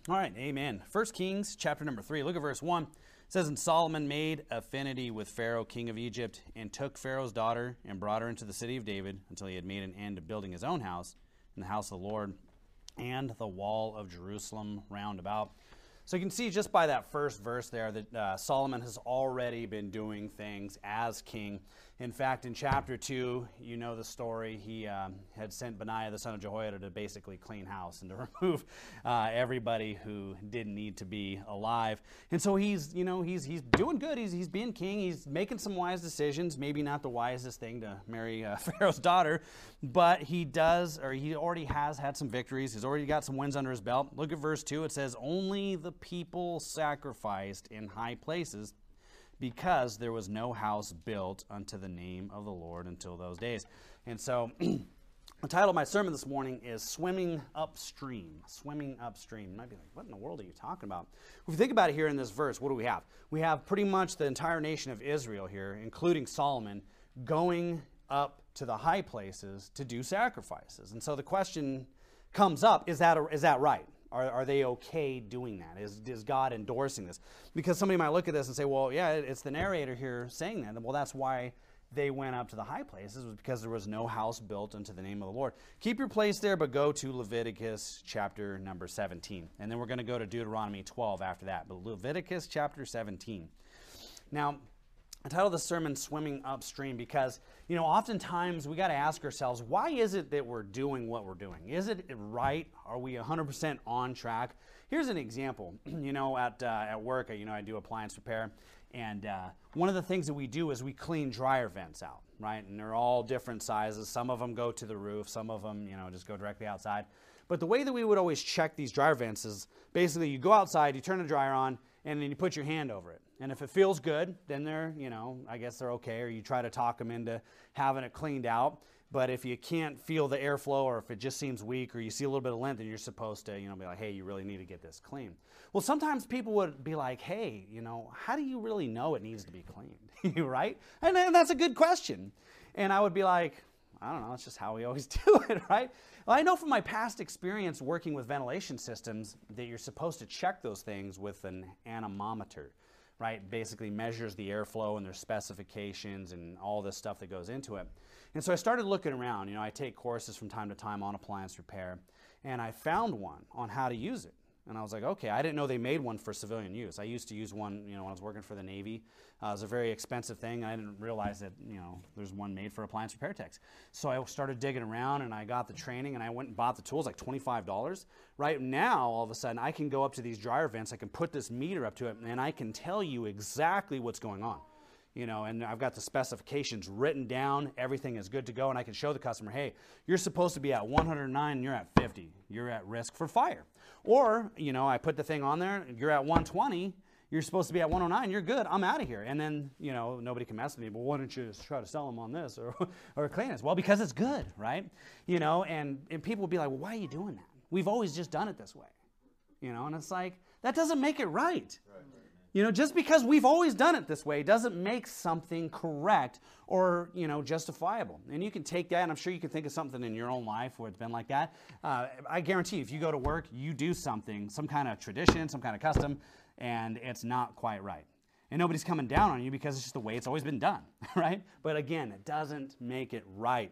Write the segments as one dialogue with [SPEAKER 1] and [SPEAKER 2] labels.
[SPEAKER 1] All right, amen. 1 Kings chapter number 3, look at verse 1. It says, "And Solomon made affinity with Pharaoh, king of Egypt, and took Pharaoh's daughter and brought her into the city of David until he had made an end of building his own house and the house of the Lord and the wall of Jerusalem round about." So you can see just by that first verse there that Solomon has already been doing things as king. In fact, in chapter 2, you know the story. He had sent Benaiah, the son of Jehoiada, to basically clean house and to remove everybody who didn't need to be alive. And so he's doing good. He's being king. He's making some wise decisions. Maybe not the wisest thing to marry Pharaoh's daughter, but he already has had some victories. He's already got some wins under his belt. Look at verse 2. It says, "Only the people sacrificed in high places, because there was no house built unto the name of the Lord until those days." And so the title of my sermon this morning is Swimming Upstream. Swimming Upstream. You might be like, what in the world are you talking about? If you think about it here in this verse, what do we have? We have pretty much the entire nation of Israel here, including Solomon, going up to the high places to do sacrifices. And so the question comes up, is that right? Are they okay doing that? Is God endorsing this? Because somebody might look at this and say, well, yeah, it's the narrator here saying that. Well, that's why they went up to the high places, was because there was no house built unto the name of the Lord. Keep your place there, but go to Leviticus chapter number 17. And then we're going to go to Deuteronomy 12 after that. But Leviticus chapter 17. Now, I titled the sermon Swimming Upstream because, oftentimes we got to ask ourselves, why is it that we're doing what we're doing? Is it right? Are we 100% on track? Here's an example. At work, I do appliance repair, and one of the things that we do is we clean dryer vents out, right? And they're all different sizes. Some of them go to the roof. Some of them, just go directly outside. But the way that we would always check these dryer vents is basically you go outside, you turn the dryer on, and then you put your hand over it. And if it feels good, then they're, I guess they're okay, or you try to talk them into having it cleaned out. But if you can't feel the airflow, or if it just seems weak, or you see a little bit of lint, then you're supposed to, be like, hey, you really need to get this clean. Well, sometimes people would be like, hey, how do you really know it needs to be cleaned, right? And that's a good question. And I would be like, I don't know, it's just how we always do it, right? Well, I know from my past experience working with ventilation systems that you're supposed to check those things with an anemometer, right? Basically measures the airflow and their specifications and all this stuff that goes into it. And so I started looking around. I take courses from time to time on appliance repair, and I found one on how to use it. And I was like, okay, I didn't know they made one for civilian use. I used to use one, when I was working for the Navy. It was a very expensive thing. I didn't realize that, there's one made for appliance repair techs. So I started digging around, and I got the training, and I went and bought the tools, like $25. Right now, all of a sudden, I can go up to these dryer vents. I can put this meter up to it, and I can tell you exactly what's going on. And I've got the specifications written down. Everything is good to go, and I can show the customer, hey, you're supposed to be at 109, and you're at 50. You're at risk for fire. Or, I put the thing on there, you're at 120, you're supposed to be at 109, you're good, I'm out of here. And then, nobody can mess with me, but why don't you just try to sell them on this or clean this? Well, because it's good, right? And people will be like, well, why are you doing that? We've always just done it this way. And it's like, that doesn't make it right. Just because we've always done it this way doesn't make something correct or, justifiable. And you can take that, and I'm sure you can think of something in your own life where it's been like that. I guarantee you, if you go to work, you do something, some kind of tradition, some kind of custom, and it's not quite right. And nobody's coming down on you because it's just the way it's always been done, right? But again, it doesn't make it right.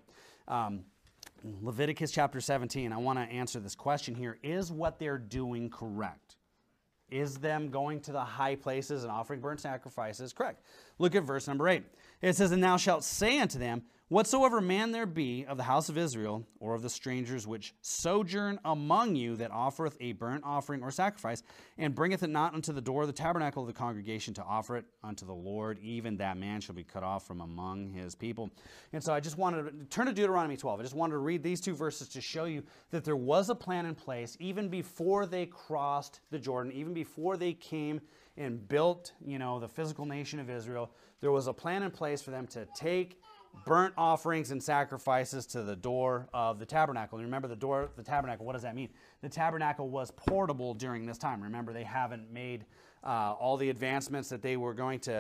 [SPEAKER 1] Leviticus chapter 17, I want to answer this question here. Is what they're doing correct? Is them going to the high places and offering burnt sacrifices correct? Look at verse number 8. It says, "And thou shalt say unto them, whatsoever man there be of the house of Israel, or of the strangers which sojourn among you, that offereth a burnt offering or sacrifice, and bringeth it not unto the door of the tabernacle of the congregation to offer it unto the Lord, even that man shall be cut off from among his people." And so I just wanted to turn to Deuteronomy 12. I just wanted to read these two verses to show you that there was a plan in place even before they crossed the Jordan, even before they came and built, the physical nation of Israel. There was a plan in place for them to take burnt offerings and sacrifices to the door of the tabernacle. And remember, the door of the tabernacle, what does that mean? The tabernacle was portable during this time. Remember, they haven't made all the advancements that they were going to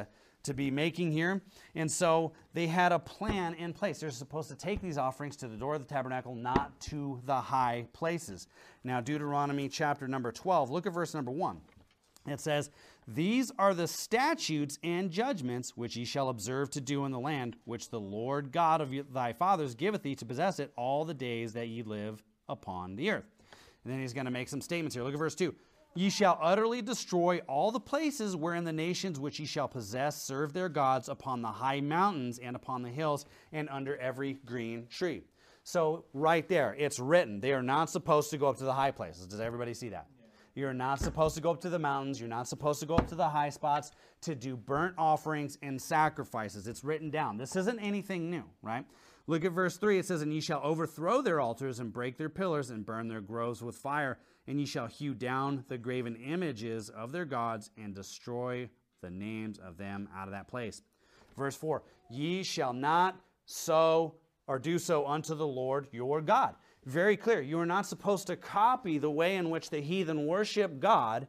[SPEAKER 1] to be making here. And so they had a plan in place. They're supposed to take these offerings to the door of the tabernacle, not to the high places. Now, Deuteronomy chapter number 12, look at verse number 1. It says, "These are the statutes and judgments which ye shall observe to do in the land, which the Lord God of thy fathers giveth thee to possess it all the days that ye live upon the earth." And then he's going to make some statements here. Look at verse 2. "Ye shall utterly destroy all the places wherein the nations which ye shall possess serve their gods upon the high mountains and upon the hills and under every green tree." So right there, it's written. They are not supposed to go up to the high places. Does everybody see that? You're not supposed to go up to the mountains. You're not supposed to go up to the high spots to do burnt offerings and sacrifices. It's written down. This isn't anything new, right? Look at verse 3. It says, "And ye shall overthrow their altars and break their pillars and burn their groves with fire. And ye shall hew down the graven images of their gods and destroy the names of them out of that place." Verse 4, "Ye shall not sow or do so unto the Lord your God." Very clear. You are not supposed to copy the way in which the heathen worship God,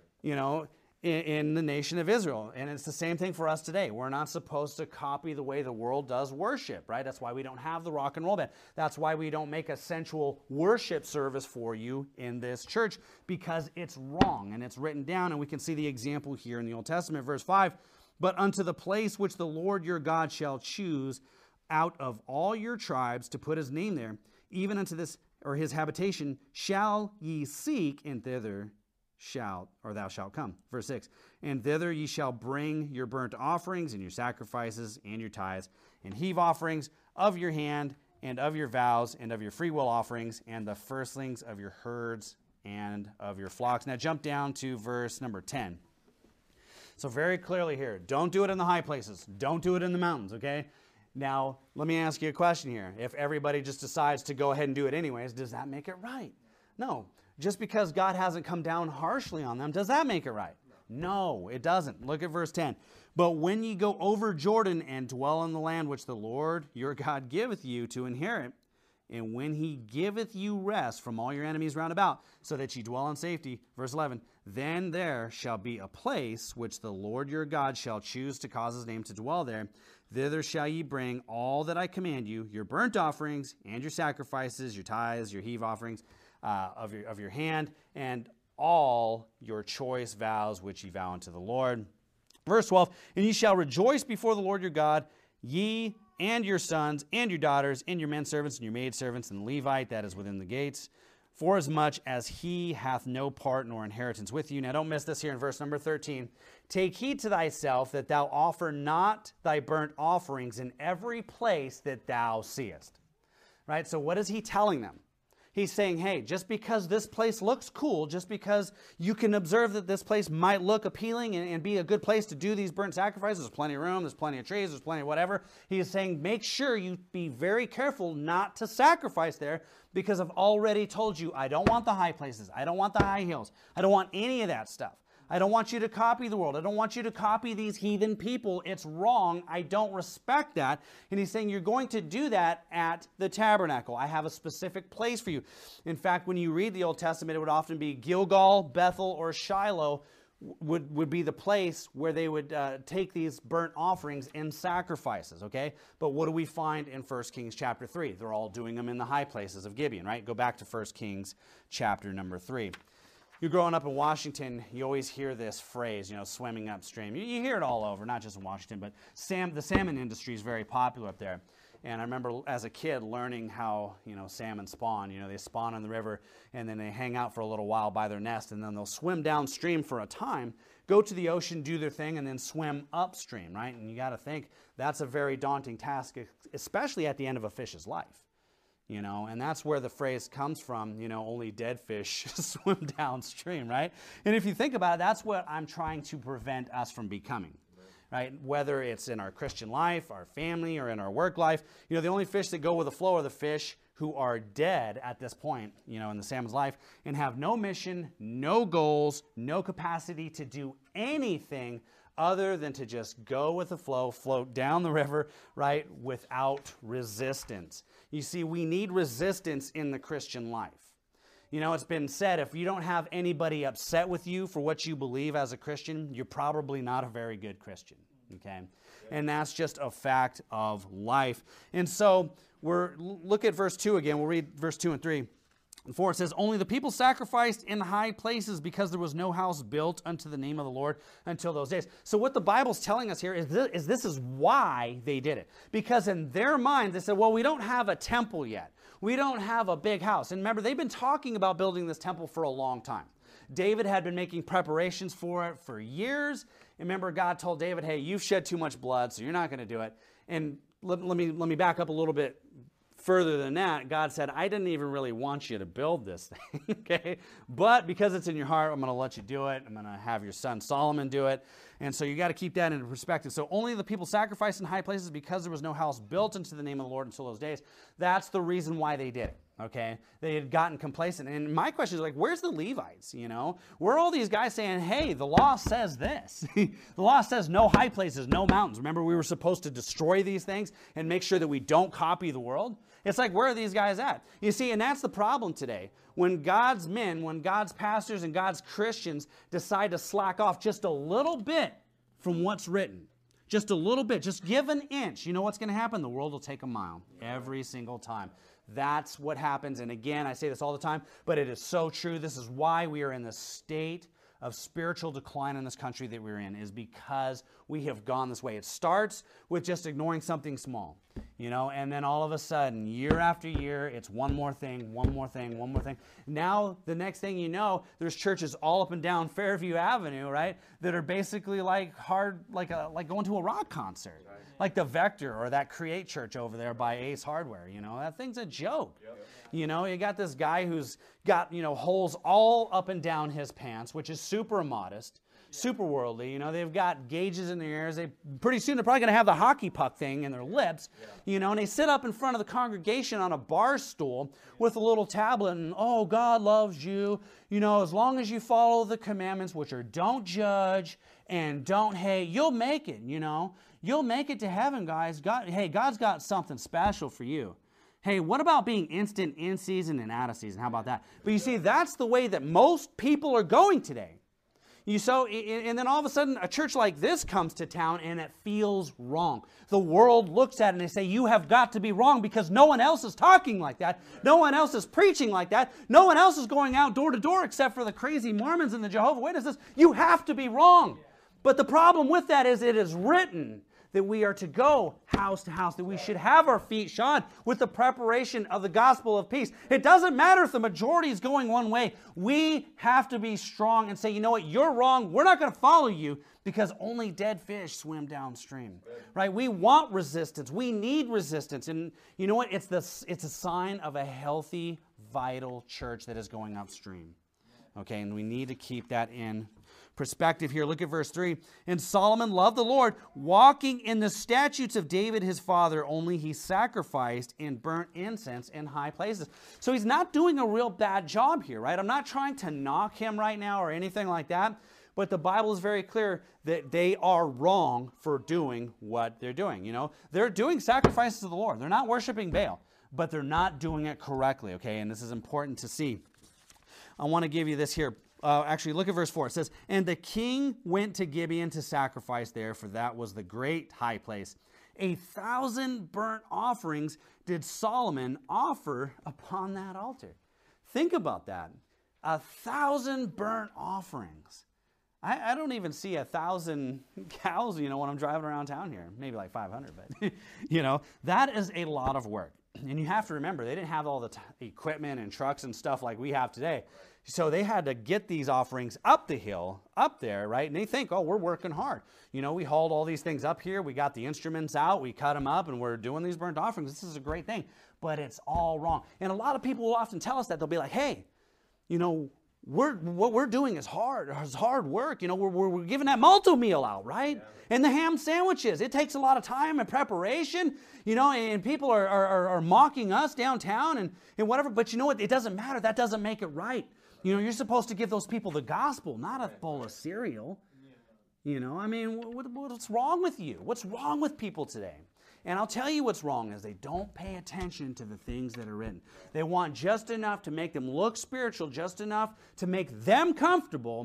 [SPEAKER 1] in the nation of Israel. And it's the same thing for us today. We're not supposed to copy the way the world does worship, right? That's why we don't have the rock and roll band. That's why we don't make a sensual worship service for you in this church, because it's wrong and it's written down. And we can see the example here in the Old Testament, verse 5. "But unto the place which the Lord your God shall choose out of all your tribes to put his name there, even unto this, or his habitation, shall ye seek, and thither thou shalt come." Verse 6, "And thither ye shall bring your burnt offerings and your sacrifices and your tithes and heave offerings of your hand and of your vows and of your freewill offerings and the firstlings of your herds and of your flocks." Now jump down to verse number 10. So very clearly here, don't do it in the high places. Don't do it in the mountains, okay? Now, let me ask you a question here. If everybody just decides to go ahead and do it anyways, does that make it right? No. Just because God hasn't come down harshly on them, does that make it right? No, it doesn't. Look at verse 10. "But when ye go over Jordan and dwell in the land which the Lord your God giveth you to inherit, and when he giveth you rest from all your enemies round about, so that ye dwell in safety," verse 11, "then there shall be a place which the Lord your God shall choose to cause his name to dwell there. Thither shall ye bring all that I command you, your burnt offerings and your sacrifices, your tithes, your heave offerings of your hand, and all your choice vows which ye vow unto the Lord." Verse 12, "And ye shall rejoice before the Lord your God, ye and your sons and your daughters and your men servants and your maid servants and the Levite that is within the gates, forasmuch as he hath no part nor inheritance with you." Now don't miss this here in verse number 13. "Take heed to thyself that thou offer not thy burnt offerings in every place that thou seest." Right? So what is he telling them? He's saying, hey, just because this place looks cool, just because you can observe that this place might look appealing and be a good place to do these burnt sacrifices, there's plenty of room, there's plenty of trees, there's plenty of whatever. He is saying, make sure you be very careful not to sacrifice there, because I've already told you, I don't want the high places. I don't want the high hills. I don't want any of that stuff. I don't want you to copy the world. I don't want you to copy these heathen people. It's wrong. I don't respect that. And he's saying you're going to do that at the tabernacle. I have a specific place for you. In fact, when you read the Old Testament, it would often be Gilgal, Bethel, or Shiloh would be the place where they would take these burnt offerings and sacrifices, okay? But what do we find in 1 Kings chapter 3? They're all doing them in the high places of Gibeon, right? Go back to 1 Kings chapter number 3. You're growing up in Washington, you always hear this phrase, swimming upstream. You hear it all over, not just in Washington, but the salmon industry is very popular up there. And I remember as a kid learning how, salmon spawn. They spawn in the river, and then they hang out for a little while by their nest, and then they'll swim downstream for a time, go to the ocean, do their thing, and then swim upstream, right? And you got to think that's a very daunting task, especially at the end of a fish's life. And that's where the phrase comes from, only dead fish swim downstream, right? And if you think about it, that's what I'm trying to prevent us from becoming, right? Whether it's in our Christian life, our family, or in our work life, the only fish that go with the flow are the fish who are dead at this point, in the salmon's life, and have no mission, no goals, no capacity to do anything other than to just go with the flow, float down the river, right, without resistance. You see, we need resistance in the Christian life. It's been said, if you don't have anybody upset with you for what you believe as a Christian, you're probably not a very good Christian. Okay? And that's just a fact of life. And so look at verse 2 again. We'll read verse 2 and 3. And 4, it says, only the people sacrificed in high places because there was no house built unto the name of the Lord until those days. So what the Bible's telling us here is this is why they did it. Because in their mind, they said, well, we don't have a temple yet. We don't have a big house. And remember, they've been talking about building this temple for a long time. David had been making preparations for it for years. And remember, God told David, hey, you've shed too much blood, so you're not going to do it. And let me back up a little bit further than that. God said, I didn't even really want you to build this thing, okay? But because it's in your heart, I'm going to let you do it. I'm going to have your son Solomon do it. And so you got to keep that into perspective. So only the people sacrificed in high places because there was no house built into the name of the Lord until those days. That's the reason why they did it. Okay, they had gotten complacent. And my question is like, where's the Levites, you know? Where are all these guys saying, hey, the law says this. The law says no high places, no mountains. Remember, we were supposed to destroy these things and make sure that we don't copy the world? It's like, where are these guys at? You see, and that's the problem today. When God's men, when God's pastors and God's Christians decide to slack off just a little bit from what's written, just a little bit, just give an inch, you know what's going to happen? The world will take a mile every single time. That's what happens. And again, I say this all the time, but it is so true. This is why we are in the state of spiritual decline in this country that we're in, is because we have gone this way. It starts with just ignoring something small, you know, and then all of a sudden, year after year, it's one more thing, one more thing, one more thing. Now, the next thing you know, there's churches all up and down Fairview Avenue, right, that are basically like like going to a rock concert. Right. Like the Vector or that Create Church over there by Ace Hardware, you know, that thing's a joke. Yep. You know, you got this guy who's got, you know, holes all up and down his pants, which is super modest, super worldly. You know, they've got gauges in their ears. Pretty soon they're probably going to have the hockey puck thing in their lips, you know, and they sit up in front of the congregation on a bar stool with a little tablet and, oh, God loves you, you know, as long as you follow the commandments, which are don't judge and don't hate, you'll make it, you know. You'll make it to heaven, guys. God's got something special for you. Hey, what about being instant in season and out of season? How about that? But you see, that's the way that most people are going today. And then all of a sudden, a church like this comes to town and it feels wrong. The world looks at it and they say, you have got to be wrong because no one else is talking like that. No one else is preaching like that. No one else is going out door to door except for the crazy Mormons and the Jehovah's Witnesses. You have to be wrong. But the problem with that is it is written that we are to go house to house, that we should have our feet shod with the preparation of the gospel of peace. It doesn't matter if the majority is going one way. We have to be strong and say, you know what, you're wrong. We're not going to follow you because only dead fish swim downstream, right? We want resistance. We need resistance. And you know what? It's a sign of a healthy, vital church that is going upstream. Okay, and we need to keep that in perspective here. Look at verse 3. And Solomon loved the Lord, walking in the statutes of David his father, only he sacrificed and burnt incense in high places. So he's not doing a real bad job here, right? I'm not trying to knock him right now or anything like that, but the Bible is very clear that they are wrong for doing what they're doing. You know, they're doing sacrifices to the Lord. They're not worshiping Baal, but they're not doing it correctly, okay? And this is important to see. I want to give you this here. Actually, look at verse 4. It says, and the king went to Gibeon to sacrifice there, for that was the great high place. 1,000 burnt offerings did Solomon offer upon that altar. Think about that. 1,000 burnt offerings. I don't even see 1,000 cows, you know, when I'm driving around town here. Maybe like 500, but, you know, that is a lot of work. And you have to remember, they didn't have all the equipment and trucks and stuff like we have today. So they had to get these offerings up the hill, up there, right? And they think, oh, we're working hard. You know, we hauled all these things up here. We got the instruments out. We cut them up, and we're doing these burnt offerings. This is a great thing. But it's all wrong. And a lot of people will often tell us that. They'll be like, hey, you know, what we're doing is hard work. You know, we're giving that malto meal out, right? Yeah. And the ham sandwiches. It takes a lot of time and preparation, you know, and people are mocking us downtown and whatever. But you know what? It doesn't matter. That doesn't make it right. You know, you're supposed to give those people the gospel, not a bowl of cereal. You know, I mean, what's wrong with you? What's wrong with people today? And I'll tell you what's wrong is they don't pay attention to the things that are written. They want just enough to make them look spiritual, just enough to make them comfortable,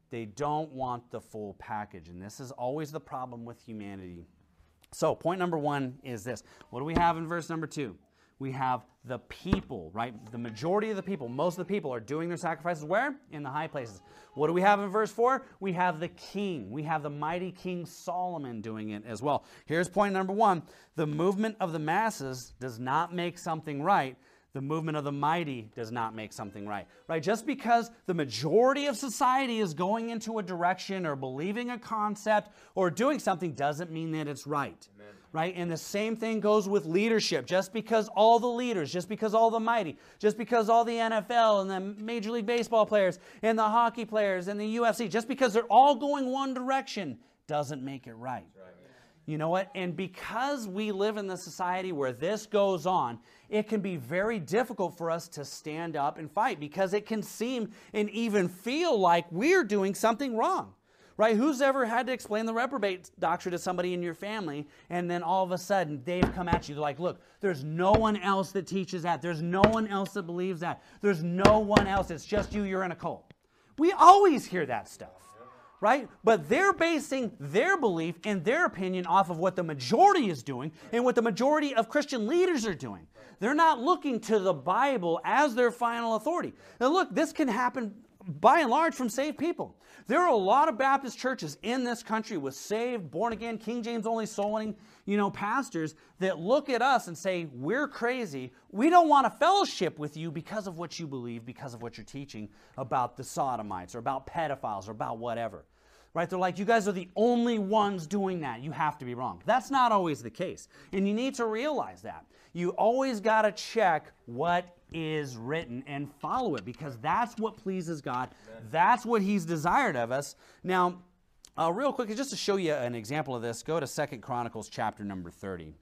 [SPEAKER 1] They don't want the full package, and this is always the problem with humanity. So point number one is this. What do we have in verse number 2? We have the people, right? The majority of the people, most of the people are doing their sacrifices where? In the high places. What do we have in verse 4? We have the king. We have the mighty King Solomon doing it as well. Here's point number 1. The movement of the masses does not make something right. The movement of the mighty does not make something right. Right? Just because the majority of society is going into a direction or believing a concept or doing something doesn't mean that it's right. Amen. Right? And the same thing goes with leadership. Just because all the leaders, just because all the mighty, just because all the NFL and the Major League Baseball players and the hockey players and the UFC, just because they're all going one direction doesn't make it right. You know what? And because we live in the society where this goes on, it can be very difficult for us to stand up and fight because it can seem and even feel like we're doing something wrong. Right? Who's ever had to explain the reprobate doctrine to somebody in your family, and then all of a sudden they've come at you? They're like, look, there's no one else that teaches that. There's no one else that believes that. There's no one else. It's just you. You're in a cult. We always hear that stuff. Right? But they're basing their belief and their opinion off of what the majority is doing and what the majority of Christian leaders are doing. They're not looking to the Bible as their final authority. Now look, this can happen by and large from saved people. There are a lot of Baptist churches in this country with saved, born-again, King James only soul-winning, pastors that look at us and say, we're crazy. We don't want to fellowship with you because of what you believe, because of what you're teaching about the sodomites or about pedophiles or about whatever. Right? They're like, you guys are the only ones doing that. You have to be wrong. That's not always the case. And you need to realize that. You always got to check what is written and follow it because that's what pleases God. Amen. That's what He's desired of us. Now, real quick, just to show you an example of this, go to 2 Chronicles chapter number 30.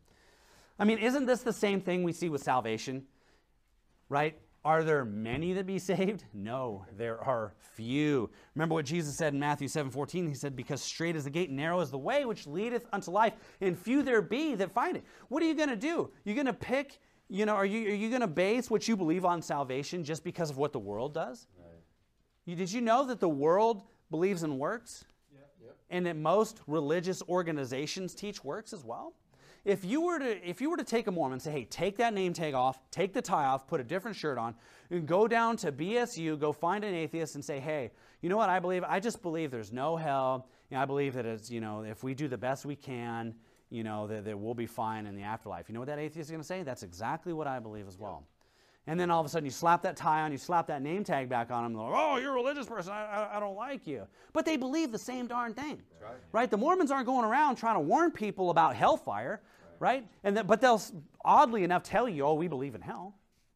[SPEAKER 1] I mean, isn't this the same thing we see with salvation? Right? Are there many that be saved? No, there are few. Remember what Jesus said in Matthew 7:14? He said, because straight is the gate and narrow is the way which leadeth unto life, and few there be that find it. What are you going to do? You're going to pick, are you going to base what you believe on salvation just because of what the world does? Right. Did you know that the world believes in works? Yep. And that most religious organizations teach works as well? If you were to take a Mormon and say, hey, take that name tag off, take the tie off, put a different shirt on, and go down to BSU, go find an atheist and say, hey, you know what I believe? I just believe there's no hell. I believe that it's, if we do the best we can, that we'll be fine in the afterlife. You know what that atheist is going to say? That's exactly what I believe as well. And then all of a sudden you slap that tie on, you slap that name tag back on them, they're like, oh, you're a religious person, I don't like you. But they believe the same darn thing. Right? The Mormons aren't going around trying to warn people about hellfire, right? But they'll, oddly enough, tell you, oh, we believe in hell.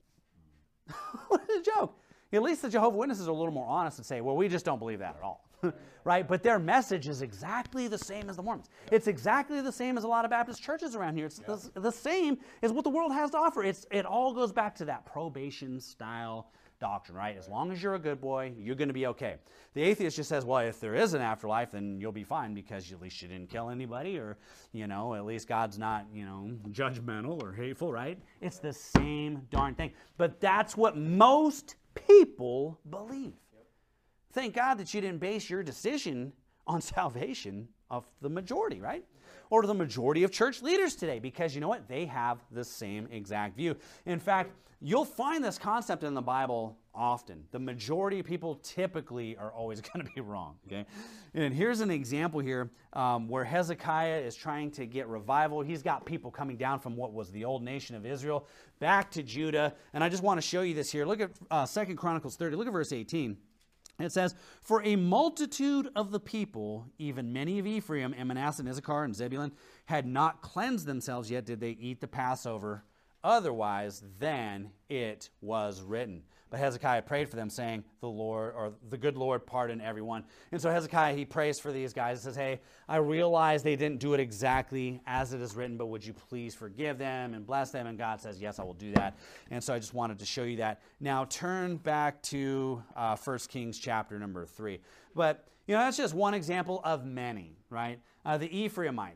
[SPEAKER 1] What a joke. At least the Jehovah's Witnesses are a little more honest and say, well, we just don't believe that at all. Right? But their message is exactly the same as the Mormons. It's exactly the same as a lot of Baptist churches around here. It's the same as what the world has to offer. It all goes back to that probation style doctrine, right? As long as you're a good boy, you're going to be okay. The atheist just says, well, if there is an afterlife, then you'll be fine because at least you didn't kill anybody or, at least God's not, judgmental or hateful, right? It's the same darn thing. But that's what most people believe. Thank God that you didn't base your decision on salvation of the majority, right? Or the majority of church leaders today, because you know what? They have the same exact view. In fact, you'll find this concept in the Bible often. The majority of people typically are always going to be wrong, okay? And here's an example here where Hezekiah is trying to get revival. He's got people coming down from what was the old nation of Israel back to Judah. And I just want to show you this here. Look at 2 Chronicles 30. Look at verse 18. It says, for a multitude of the people, even many of Ephraim and Manasseh and Issachar and Zebulun, had not cleansed themselves yet did they eat the Passover. Otherwise, then it was written. But Hezekiah prayed for them, saying, the good Lord pardon everyone. And so Hezekiah, he prays for these guys and says, hey, I realize they didn't do it exactly as it is written, but would you please forgive them and bless them? And God says, yes, I will do that. And so I just wanted to show you that. Now turn back to 1 Kings chapter number 3. But, that's just one example of many, right? The Ephraimites.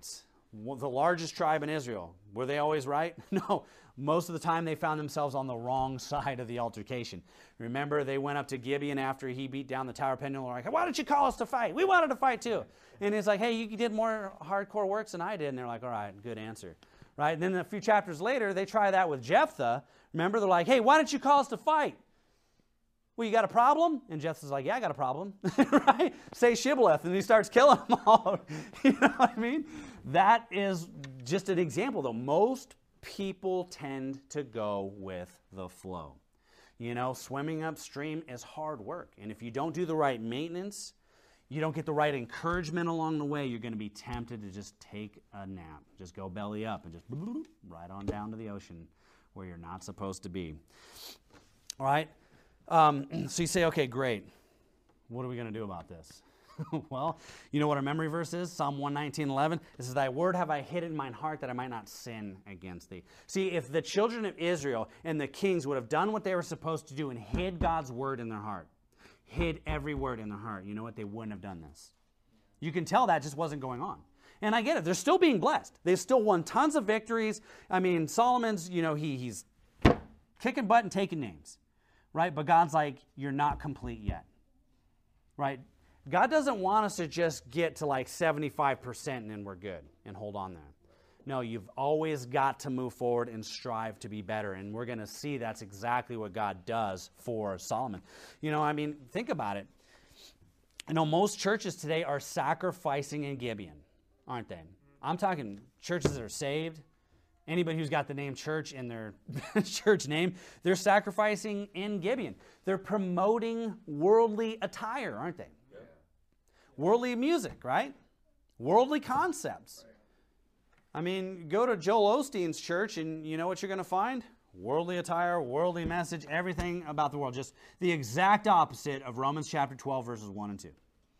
[SPEAKER 1] the largest tribe in Israel. Were they always right? No. Most of the time they found themselves on the wrong side of the altercation. Remember, they went up to Gibeon after he beat down the Tower of Penuel. Like, why didn't you call us to fight? We wanted to fight too. And it's like, hey, you did more hardcore works than I did. And they're like, all right, good answer. Right? And then a few chapters later, they try that with Jephthah. Remember, they're like, hey, why didn't you call us to fight? Well, you got a problem? And Jephthah's like, yeah, I got a problem. Right? Say Shibboleth. And he starts killing them all. You know what I mean? That is just an example, though. Most people tend to go with the flow. You know, swimming upstream is hard work. And if you don't do the right maintenance, you don't get the right encouragement along the way, you're going to be tempted to just take a nap. Just go belly up and just right on down to the ocean where you're not supposed to be. All right? So you say, okay, great. What are we going to do about this? Well, you know what our memory verse is? Psalm 119:11. It says, thy word have I hid in mine heart that I might not sin against thee. See, if the children of Israel and the kings would have done what they were supposed to do and hid God's word in their heart, hid every word in their heart, you know what? They wouldn't have done this. You can tell that just wasn't going on. And I get it. They're still being blessed. They've still won tons of victories. I mean, Solomon's, you know, he's kicking butt and taking names, right? But God's like, you're not complete yet, right? God doesn't want us to just get to like 75% and then we're good and hold on there. No, you've always got to move forward and strive to be better. And we're going to see that's exactly what God does for Solomon. You know, I mean, think about it. You know, most churches today are sacrificing in Gibeon, aren't they? I'm talking churches that are saved. Anybody who's got the name church in their church name, they're sacrificing in Gibeon. They're promoting worldly attire, aren't they? Yeah. Worldly music, right? Worldly concepts. I mean, go to Joel Osteen's church and you know what you're going to find? Worldly attire, worldly message, everything about the world. Just the exact opposite of Romans chapter 12, verses 1 and 2.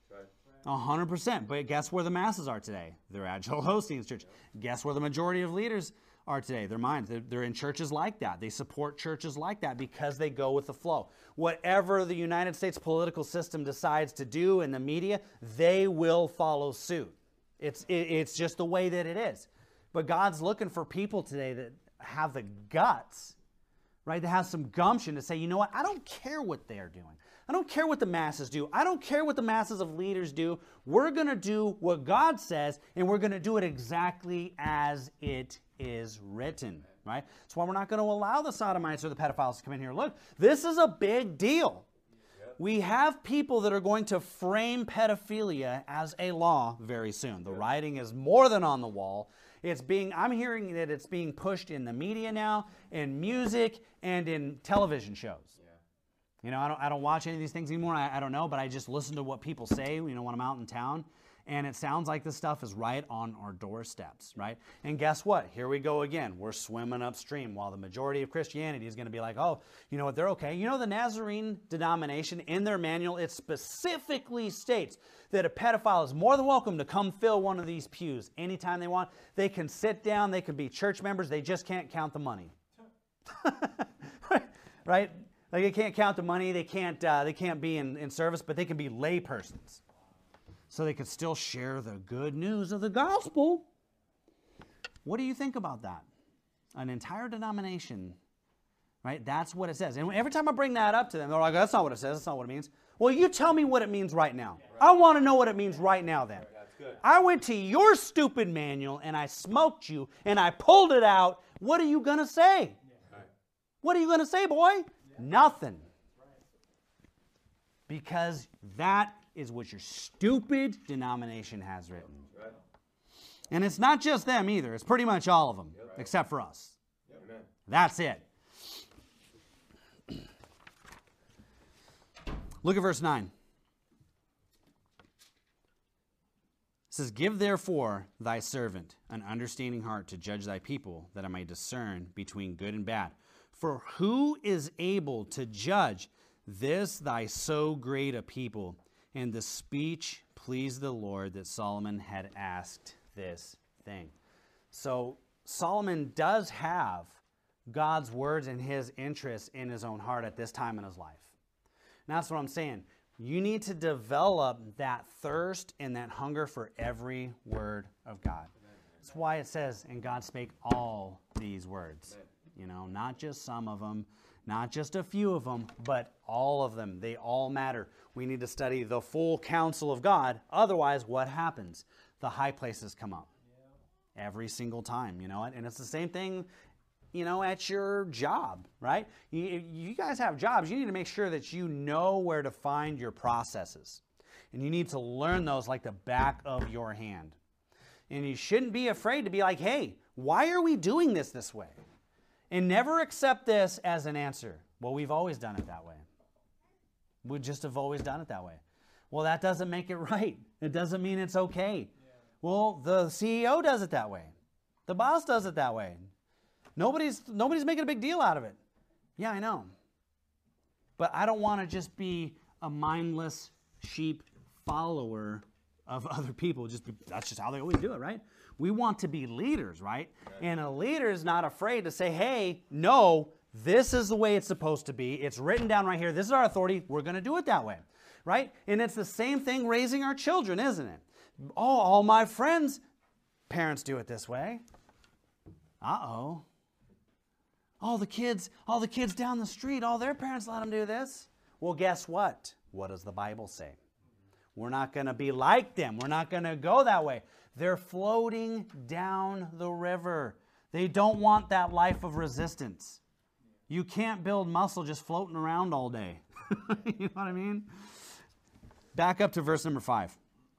[SPEAKER 1] 100%. But guess where the masses are today? They're at Joel Osteen's church. Guess where the majority of leaders are today? They're mine. They're in churches like that. They support churches like that because they go with the flow. Whatever the United States political system decides to do in the media, they will follow suit. It's just the way that it is. But God's looking for people today that have the guts, right? That have some gumption to say, you know what? I don't care what they're doing. I don't care what the masses do. I don't care what the masses of leaders do. We're going to do what God says, and we're going to do it exactly as it is written, right? That's why we're not going to allow the sodomites or the pedophiles to come in here. Look, this is a big deal. We have people that are going to frame pedophilia as a law very soon. The writing is more than on the wall. I'm hearing that it's being pushed in the media now, in music, and in television shows. You know, I don't watch any of these things anymore. I don't know, but I just listen to what people say, you know, when I'm out in town. And it sounds like this stuff is right on our doorsteps, right? And guess what? Here we go again. We're swimming upstream while the majority of Christianity is going to be like, oh, you know what? They're okay. You know, the Nazarene denomination, in their manual, it specifically states that a pedophile is more than welcome to come fill one of these pews anytime they want. They can sit down. They can be church members. They just can't count the money. Right? Like they can't count the money, they can't be in service, but they can be lay persons. So they could still share the good news of the gospel. What do you think about that? An entire denomination, right? That's what it says. And every time I bring that up to them, they're like, that's not what it says, that's not what it means. Well, you tell me what it means right now. I want to know what it means right now then. I went to your stupid manual and I smoked you and I pulled it out. What are you going to say? What are you going to say, boy? Nothing. Because that is what your stupid denomination has written. And it's not just them either. It's pretty much all of them, except for us. That's it. Look at verse 9. It says, give therefore thy servant an understanding heart to judge thy people, that I may discern between good and bad. For who is able to judge this thy so great a people? And the speech pleased the Lord that Solomon had asked this thing. So Solomon does have God's words and his interests in his own heart at this time in his life. And that's what I'm saying. You need to develop that thirst and that hunger for every word of God. That's why it says, and God spake all these words. You know, not just some of them, not just a few of them, but all of them. They all matter. We need to study the full counsel of God. Otherwise, what happens? The high places come up every single time, you know. And it's the same thing, you know, at your job, right? You guys have jobs. You need to make sure that you know where to find your processes. And you need to learn those like the back of your hand. And you shouldn't be afraid to be like, hey, why are we doing this way? And never accept this as an answer. Well, we've always done it that way. We just have always done it that way. Well, that doesn't make it right. It doesn't mean it's okay. Yeah. Well, the CEO does it that way. The boss does it that way. Nobody's making a big deal out of it. Yeah, I know. But I don't want to just be a mindless sheep follower of other people. That's just how they always do it, right? We want to be leaders, right? And a leader is not afraid to say, hey, no, this is the way it's supposed to be. It's written down right here. This is our authority. We're going to do it that way, right? And it's the same thing raising our children, isn't it? Oh, all my friends' parents do it this way. Uh-oh. All the kids down the street, all their parents let them do this. Well, guess what? What does the Bible say? We're not going to be like them. We're not going to go that way. They're floating down the river. They don't want that life of resistance. You can't build muscle just floating around all day. You know what I mean? Back up to verse number 5.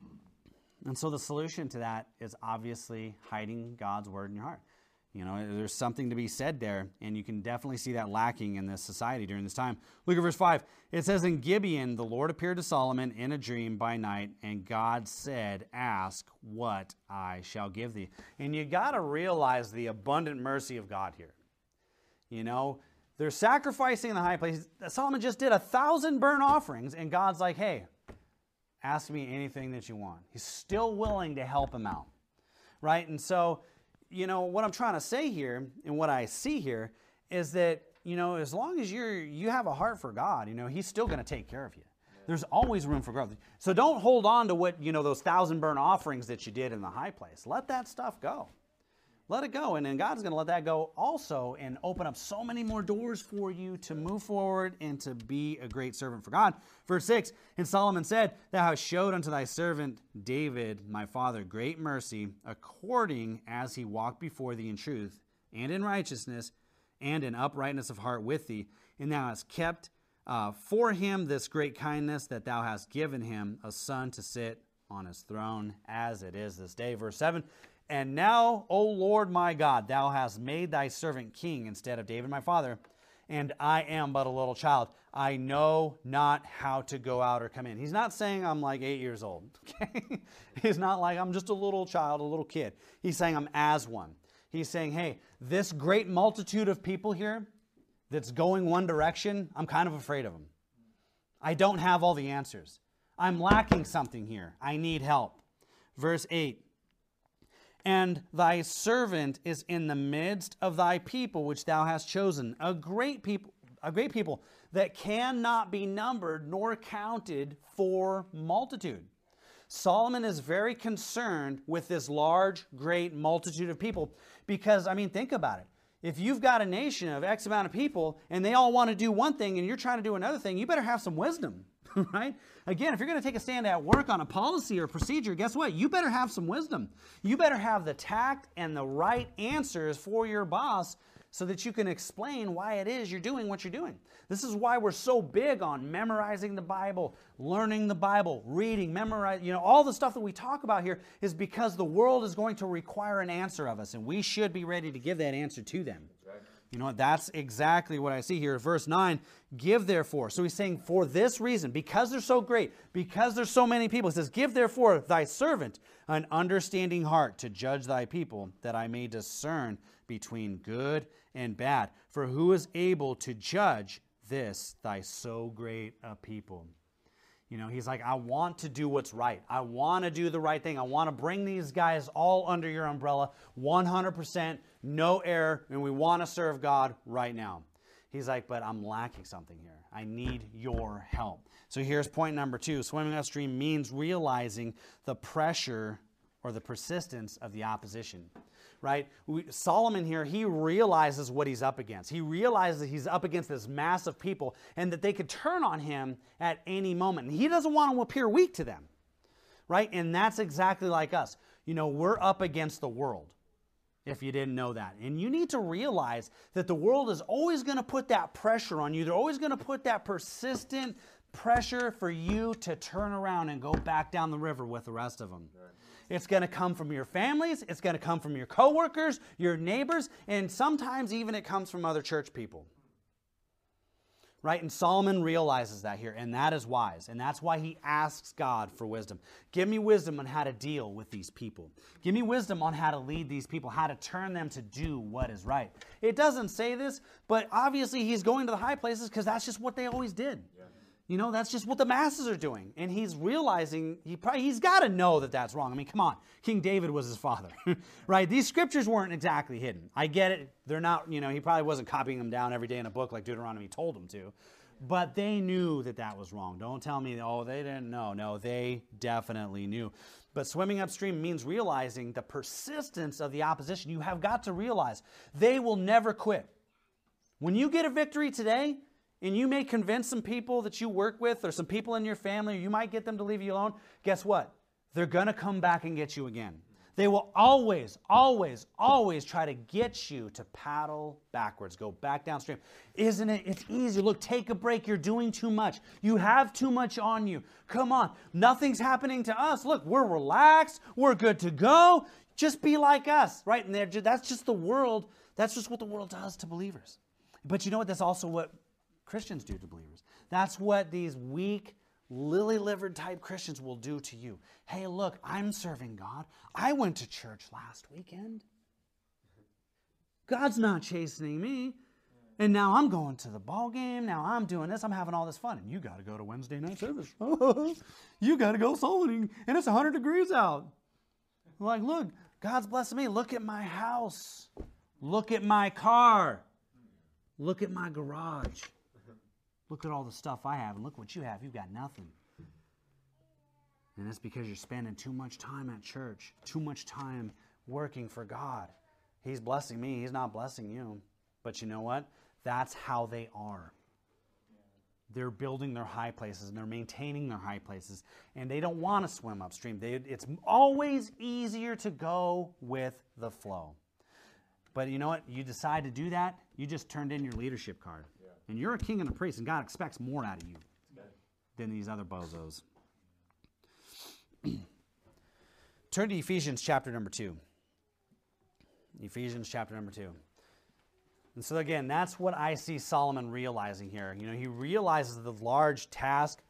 [SPEAKER 1] And so the solution to that is obviously hiding God's word in your heart. You know, there's something to be said there, and you can definitely see that lacking in this society during this time. Look at verse 5. It says, in Gibeon, the Lord appeared to Solomon in a dream by night, and God said, ask what I shall give thee. And you got to realize the abundant mercy of God here. You know, they're sacrificing in the high place. Solomon just did 1,000 burnt offerings, and God's like, hey, ask me anything that you want. He's still willing to help him out, right? And so, you know, what I'm trying to say here and what I see here is that, you know, as long as you have a heart for God, you know, he's still going to take care of you. There's always room for growth. So don't hold on to what, you know, those 1,000 burnt offerings that you did in the high place. Let that stuff go. Let it go. And then God's going to let that go also and open up so many more doors for you to move forward and to be a great servant for God. Verse 6, and Solomon said, thou hast showed unto thy servant David, my father, great mercy, according as he walked before thee in truth and in righteousness and in uprightness of heart with thee. And thou hast kept for him this great kindness, that thou hast given him a son to sit on his throne as it is this day. Verse 7, and now, O Lord my God, thou hast made thy servant king instead of David my father, and I am but a little child. I know not how to go out or come in. He's not saying I'm like 8 years old. Okay? He's not like I'm just a little child, a little kid. He's saying I'm as one. He's saying, hey, this great multitude of people here that's going one direction, I'm kind of afraid of them. I don't have all the answers. I'm lacking something here. I need help. Verse 8. And thy servant is in the midst of thy people, which thou hast chosen, a great people that cannot be numbered nor counted for multitude. Solomon is very concerned with this large, great multitude of people because, I mean, think about it. If you've got a nation of X amount of people and they all want to do one thing and you're trying to do another thing, you better have some wisdom, right? Again, if you're going to take a stand at work on a policy or procedure, guess what? You better have some wisdom. You better have the tact and the right answers for your boss so that you can explain why it is you're doing what you're doing. This is why we're so big on memorizing the Bible, learning the Bible, reading, memorizing, you know, all the stuff that we talk about here is because the world is going to require an answer of us, and we should be ready to give that answer to them. You know what? That's exactly what I see here. Verse 9, give therefore. So he's saying for this reason, because they're so great, because there's so many people, he says, give therefore thy servant an understanding heart to judge thy people, that I may discern between good and bad. For who is able to judge this thy so great a people? You know, he's like, I want to do what's right. I want to do the right thing. I want to bring these guys all under your umbrella, 100%, no error, and we want to serve God right now. He's like, but I'm lacking something here. I need your help. So here's point number 2. Swimming upstream means realizing the pressure or the persistence of the opposition, right? Solomon here, he realizes what he's up against. He realizes he's up against this mass of people and that they could turn on him at any moment. And he doesn't want to appear weak to them, right? And that's exactly like us. You know, we're up against the world, if you didn't know that. And you need to realize that the world is always going to put that pressure on you. They're always going to put that persistent pressure for you to turn around and go back down the river with the rest of them. Right. It's going to come from your families. It's going to come from your coworkers, your neighbors, and sometimes even it comes from other church people. Right? And Solomon realizes that here, and that is wise. And that's why he asks God for wisdom. Give me wisdom on how to deal with these people. Give me wisdom on how to lead these people, how to turn them to do what is right. It doesn't say this, but obviously he's going to the high places because that's just what they always did. Yeah. You know, that's just what the masses are doing. And he's realizing, he's got to know that that's wrong. I mean, come on. King David was his father, right? These scriptures weren't exactly hidden. I get it. They're not, you know, he probably wasn't copying them down every day in a book like Deuteronomy told him to. But they knew that that was wrong. Don't tell me, oh, they didn't know. No, they definitely knew. But swimming upstream means realizing the persistence of the opposition. You have got to realize they will never quit. When you get a victory today, and you may convince some people that you work with or some people in your family, or you might get them to leave you alone, guess what? They're going to come back and get you again. They will always, always, always try to get you to paddle backwards, go back downstream. Isn't it? It's easy. Look, take a break. You're doing too much. You have too much on you. Come on. Nothing's happening to us. Look, we're relaxed. We're good to go. Just be like us, right? And that's just the world. That's just what the world does to believers. But you know what? That's also what Christians do to believers. That's what these weak, lily-livered type Christians will do to you. Hey, look, I'm serving God. I went to church last weekend. God's not chastening me. And now I'm going to the ball game. Now I'm doing this. I'm having all this fun. And you got to go to Wednesday night service. You got to go soul winning. And it's 100 degrees out. Like, look, God's blessing me. Look at my house. Look at my car. Look at my garage. Look at all the stuff I have, and look what you have. You've got nothing. And it's because you're spending too much time at church, too much time working for God. He's blessing me. He's not blessing you. But you know what? That's how they are. They're building their high places, and they're maintaining their high places, and they don't want to swim upstream. It's always easier to go with the flow. But you know what? You decide to do that, you just turned in your leadership card. And you're a king and a priest, and God expects more out of you than these other bozos. Turn to Ephesians chapter number 2. Ephesians chapter number 2. And so again, that's what I see Solomon realizing here. You know, he realizes the large task.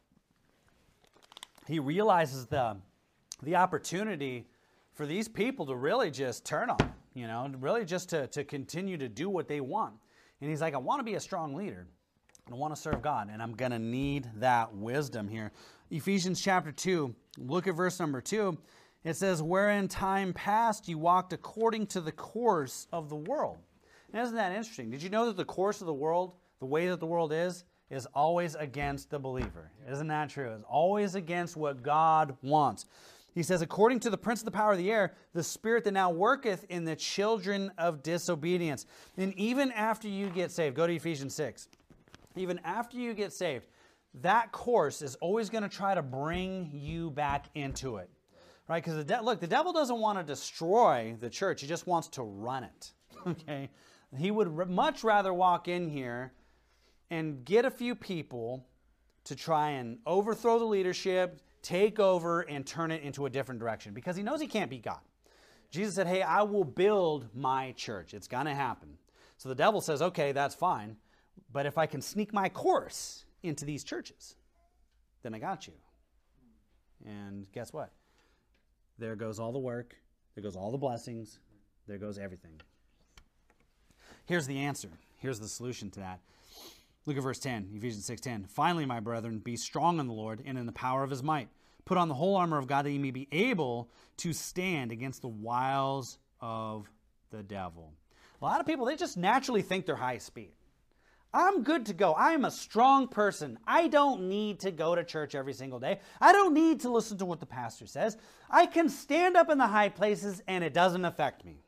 [SPEAKER 1] He realizes the opportunity for these people to really just turn on him, you know, really just to continue to do what they want. And he's like, I want to be a strong leader. I want to serve God, and I'm going to need that wisdom here. Ephesians chapter 2, look at verse number 2. It says, wherein time past you walked according to the course of the world. And isn't that interesting? Did you know that the course of the world, the way that the world is always against the believer? Isn't that true? It's always against what God wants. He says, according to the prince of the power of the air, the spirit that now worketh in the children of disobedience. And even after you get saved, go to Ephesians 6. Even after you get saved, that course is always going to try to bring you back into it. Right? Because the devil doesn't want to destroy the church. He just wants to run it. Okay? He would much rather walk in here and get a few people to try and overthrow the leadership, take over, and turn it into a different direction because he knows he can't beat God. Jesus said, hey, I will build my church. It's going to happen. So the devil says, okay, that's fine, but if I can sneak my course into these churches, then I got you. And guess what? There goes all the work. There goes all the blessings. There goes everything. Here's the answer. Here's the solution to that. Look at verse 10, Ephesians 6:10. Finally, my brethren, be strong in the Lord and in the power of his might. Put on the whole armor of God that ye may be able to stand against the wiles of the devil. A lot of people, they just naturally think they're high speed. I'm good to go. I am a strong person. I don't need to go to church every single day. I don't need to listen to what the pastor says. I can stand up in the high places and it doesn't affect me.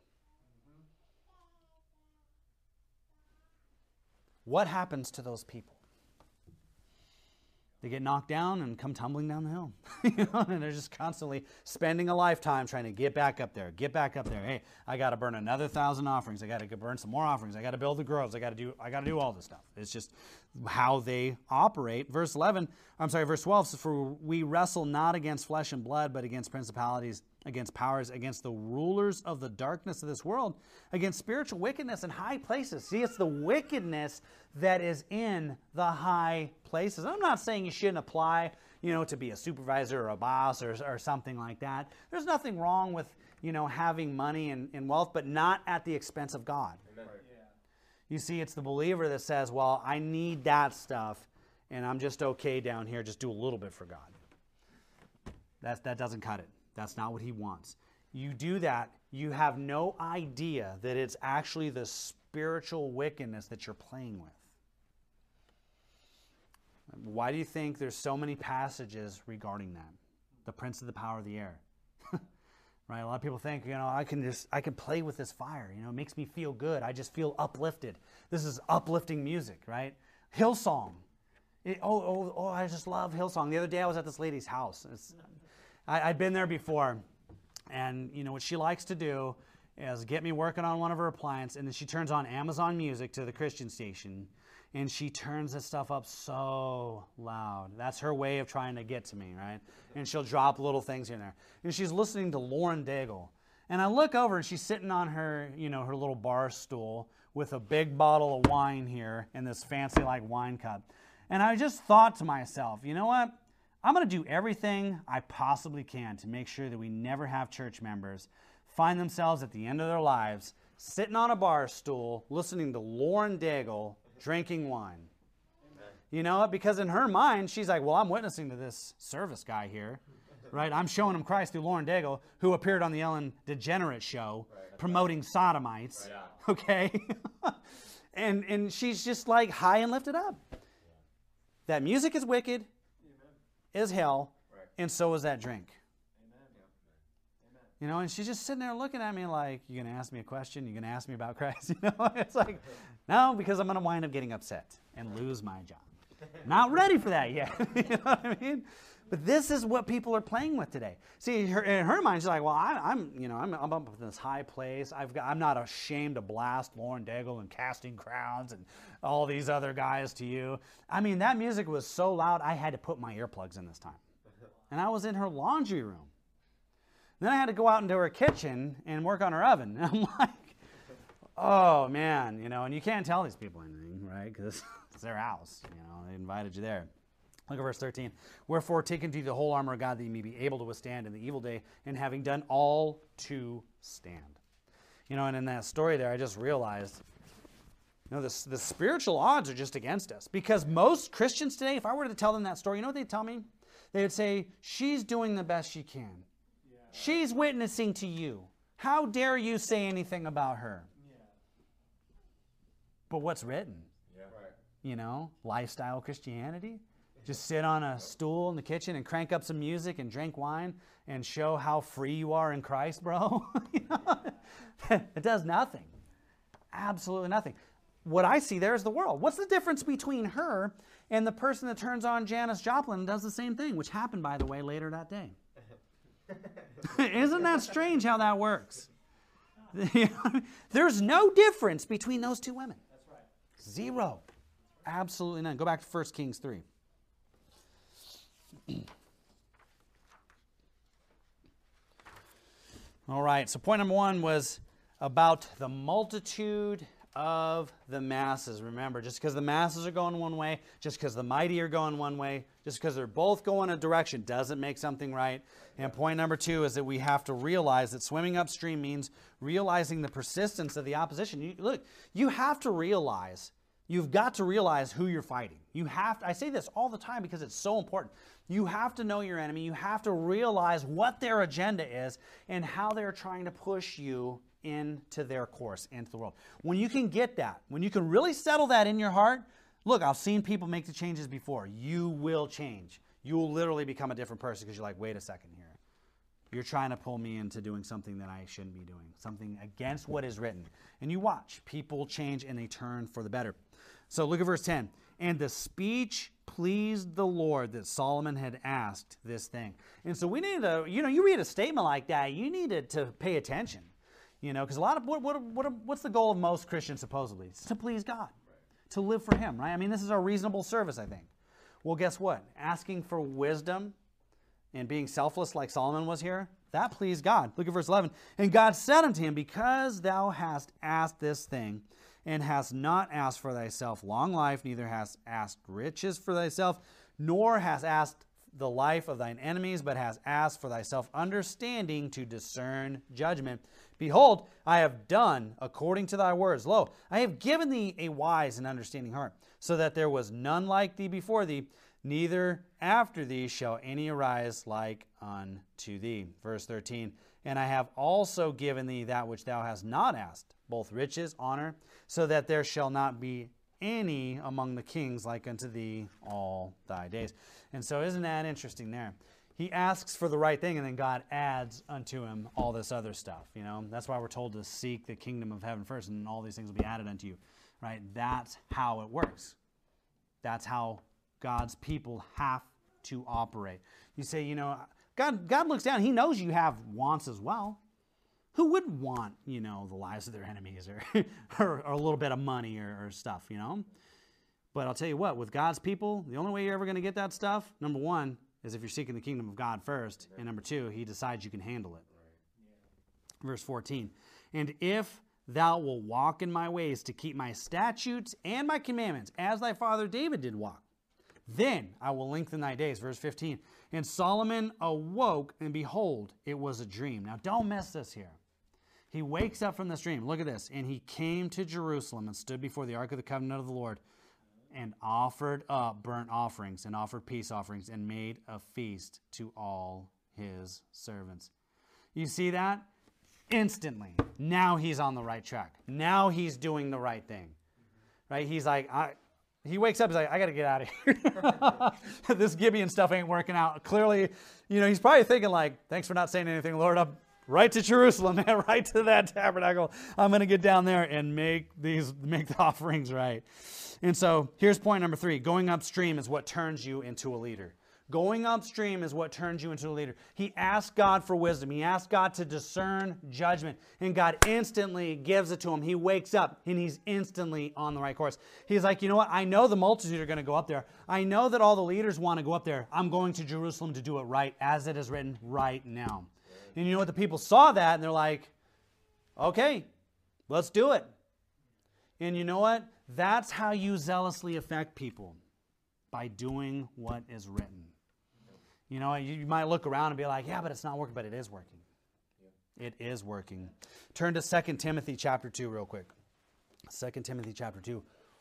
[SPEAKER 1] What happens to those people? They get knocked down and come tumbling down the hill. And they're just constantly spending a lifetime trying to get back up there, get back up there. Hey, I got to burn another 1,000 offerings. I got to burn some more offerings. I got to build the groves. I got to do all this stuff. It's just how they operate. Verse 12 says, for we wrestle not against flesh and blood, but against principalities, against powers, against the rulers of the darkness of this world, against spiritual wickedness in high places. See, it's the wickedness that is in the high places. I'm not saying you shouldn't apply, to be a supervisor or a boss or something like that. There's nothing wrong with, having money and wealth, but not at the expense of God. Amen. Yeah. You see, it's the believer that says, well, I need that stuff, and I'm just okay down here. Just do a little bit for God. That doesn't cut it. That's not what he wants. You do that, you have no idea that it's actually the spiritual wickedness that you're playing with. Why do you think there's so many passages regarding that? The prince of the power of the air. Right? A lot of people think, I can play with this fire. It makes me feel good. I just feel uplifted. This is uplifting music, right? Hillsong. I just love Hillsong. The other day I was at this lady's house. I'd been there before, and what she likes to do is get me working on one of her appliances, and then she turns on Amazon Music to the Christian station, and she turns this stuff up so loud. That's her way of trying to get to me, right? And she'll drop little things here and there. And she's listening to Lauren Daigle. And I look over, and she's sitting on her, her little bar stool with a big bottle of wine here and this fancy, wine cup. And I just thought to myself, you know what? I'm going to do everything I possibly can to make sure that we never have church members find themselves at the end of their lives sitting on a bar stool listening to Lauren Daigle drinking wine. Amen. You know what? Because in her mind, she's like, well, I'm witnessing to this service guy here, right? I'm showing him Christ through Lauren Daigle, who appeared on the Ellen DeGeneres show promoting sodomites, okay? and she's just high and lifted up. That music is wicked. Is hell, and so is that drink. Amen. And she's just sitting there looking at me like, you going to ask me a question? You going to ask me about Christ? It's like, no, because I'm going to wind up getting upset and lose my job. Not ready for that yet. You know what I mean? But this is what people are playing with today. See, in her mind, she's like, well, I'm up in this high place. I'm not ashamed to blast Lauren Daigle and Casting Crowns and all these other guys to you. I mean, that music was so loud, I had to put my earplugs in this time. And I was in her laundry room. Then I had to go out into her kitchen and work on her oven. And I'm like, oh, man, and you can't tell these people anything, right? Because it's their house. They invited you there. Look at verse 13. Wherefore, take unto you the whole armor of God, that ye may be able to withstand in the evil day, and having done all to stand. And in that story there, I just realized, the spiritual odds are just against us. Because most Christians today, if I were to tell them that story, you know what they'd tell me? They would say, she's doing the best she can. Yeah. She's witnessing to you. How dare you say anything about her? Yeah. But what's written? Yeah. Right. Lifestyle Christianity. Just sit on a stool in the kitchen and crank up some music and drink wine and show how free you are in Christ, bro. It does nothing. Absolutely nothing. What I see there is the world. What's the difference between her and the person that turns on Janis Joplin and does the same thing, which happened, by the way, later that day? Isn't that strange how that works? There's no difference between those two women. That's right. Zero. Absolutely none. Go back to 1 Kings 3. All right, so point number 1 was about the multitude of the masses. Remember, just because the masses are going one way, just because the mighty are going one way, just because they're both going a direction doesn't make something right. And point number 2 is that we have to realize that swimming upstream means realizing the persistence of the opposition. You have to realize, you've got to realize who you're fighting. I say this all the time because it's so important. You have to know your enemy. You have to realize what their agenda is and how they're trying to push you into their course, into the world. When you can get that, when you can really settle that in your heart, look, I've seen people make the changes before. You will change. You will literally become a different person because you're like, wait a second here. You're trying to pull me into doing something that I shouldn't be doing, something against what is written. And you watch. People change and they turn for the better. So look at verse 10. And the speech pleased the Lord that Solomon had asked this thing. And so we need to, you read a statement like that, you needed to pay attention. Because a lot of, what's the goal of most Christians supposedly? It's to please God, to live for Him, right? I mean, this is our reasonable service, I think. Well, guess what? Asking for wisdom and being selfless like Solomon was here, that pleased God. Look at verse 11. And God said unto him, because thou hast asked this thing, and hast not asked for thyself long life, neither hast asked riches for thyself, nor hast asked the life of thine enemies, but hast asked for thyself understanding to discern judgment. Behold, I have done according to thy words. Lo, I have given thee a wise and understanding heart, so that there was none like thee before thee, neither after thee shall any arise like unto thee. Verse 13, and I have also given thee that which thou hast not asked, both riches, honor, so that there shall not be any among the kings like unto thee all thy days. And so isn't that interesting there? He asks for the right thing, and then God adds unto him all this other stuff. That's why we're told to seek the kingdom of heaven first, and all these things will be added unto you. Right? That's how it works. That's how God's people have to operate. You say, God looks down. He knows you have wants as well. Who wouldn't want, the lives of their enemies or a little bit of money or stuff, But I'll tell you what, with God's people, the only way you're ever going to get that stuff, number one, is if you're seeking the kingdom of God first. And number two, He decides you can handle it. Verse 14, and if thou wilt walk in my ways to keep my statutes and my commandments, as thy father David did walk, then I will lengthen thy days. Verse 15, and Solomon awoke, and behold, it was a dream. Now don't miss this here. He wakes up from this dream. Look at this. And he came to Jerusalem and stood before the ark of the covenant of the Lord and offered up burnt offerings and offered peace offerings and made a feast to all his servants. You see that? Instantly. Now he's on the right track. Now he's doing the right thing. Right? He's like, he wakes up, he's like, I got to get out of here. This Gibeon stuff ain't working out. Clearly, he's probably thinking like, thanks for not saying anything, Lord. I'm right to Jerusalem, man, right to that tabernacle. I'm going to get down there and make the offerings right. And so here's point number 3. Going upstream is what turns you into a leader. Going upstream is what turns you into a leader. He asked God for wisdom. He asked God to discern judgment. And God instantly gives it to him. He wakes up and he's instantly on the right course. He's like, you know what? I know the multitude are going to go up there. I know that all the leaders want to go up there. I'm going to Jerusalem to do it right as it is written right now. And you know what? The people saw that and they're like, okay, let's do it. And you know what? That's how you zealously affect people, by doing what is written. You might look around and be like, yeah, but it's not working, but it is working. Yeah. It is working. Turn to 2 Timothy chapter 2 real quick. 2 Timothy chapter 2.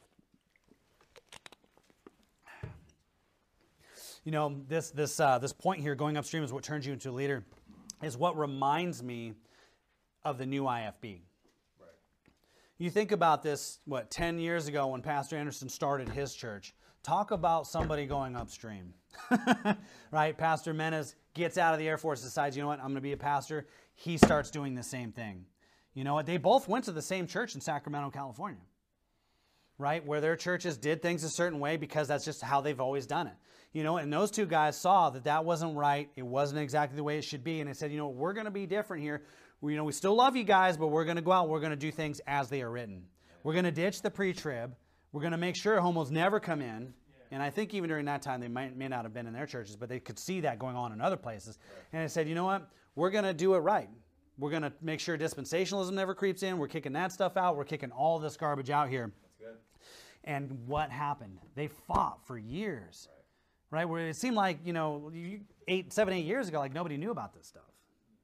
[SPEAKER 1] This point here, going upstream is what turns you into a leader, is what reminds me of the new IFB. Right. You think about this, 10 years ago when Pastor Anderson started his church. Talk about somebody going upstream, right? Pastor Menes gets out of the Air Force, decides, you know what, I'm going to be a pastor. He starts doing the same thing. You know what? They both went to the same church in Sacramento, California, right? Where their churches did things a certain way because that's just how they've always done it. And those two guys saw that wasn't right. It wasn't exactly the way it should be. And they said, we're going to be different here. We still love you guys, but we're going to go out. We're going to do things as they are written. We're going to ditch the pre-trib. We're going to make sure homos never come in. And I think even during that time, they may not have been in their churches, but they could see that going on in other places. And they said, you know what? We're going to do it right. We're going to make sure dispensationalism never creeps in. We're kicking that stuff out. We're kicking all this garbage out here. That's good. And what happened? They fought for years. Right? Where it seemed like, 7, 8 years ago, like nobody knew about this stuff.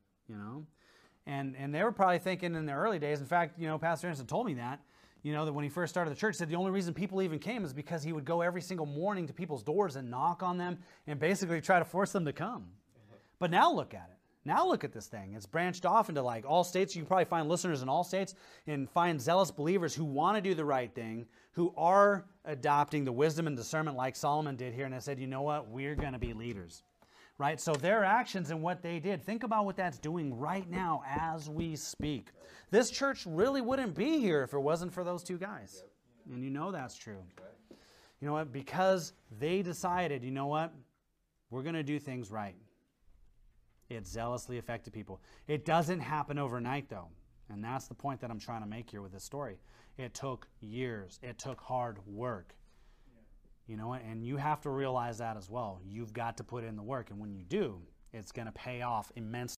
[SPEAKER 1] And they were probably thinking in the early days, in fact, Pastor Anderson told me that when he first started the church, said the only reason people even came is because he would go every single morning to people's doors and knock on them and basically try to force them to come. But now look at it. Now look at this thing. It's branched off into like all states. You can probably find listeners in all states and find zealous believers who want to do the right thing, who are adopting the wisdom and discernment like Solomon did here. And they said, you know what? We're going to be leaders. Right? So their actions and what they did, think about what that's doing right now as we speak. This church really wouldn't be here if it wasn't for those two guys. And you know that's true. You know what? Because they decided, you know what? We're going to do things right. It zealously affected people. It doesn't happen overnight, though. And that's the point that I'm trying to make here with this story. It took years. It took hard work. You know, and you have to realize that as well. You've got to put in the work. And when you do, it's going to pay off immensely.